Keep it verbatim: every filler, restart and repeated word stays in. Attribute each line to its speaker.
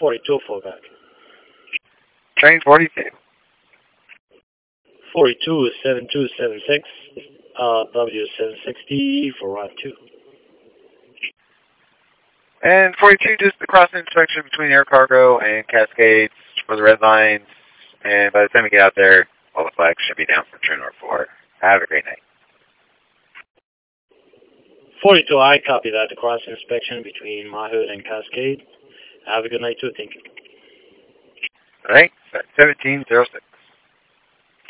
Speaker 1: forty-two, fallback.
Speaker 2: Train forty-two.
Speaker 1: forty-two is seven two seven six, uh, W seven sixty for route two.
Speaker 2: And forty-two, just the cross inspection between air cargo and Cascades for the red lines. And by the time we get out there, all the flags should be down for True North four. Have a great night.
Speaker 1: forty-two, I copy that. The cross inspection between Mahood and Cascade. Have a good night too. Thank you.
Speaker 2: All right, seventeen oh six.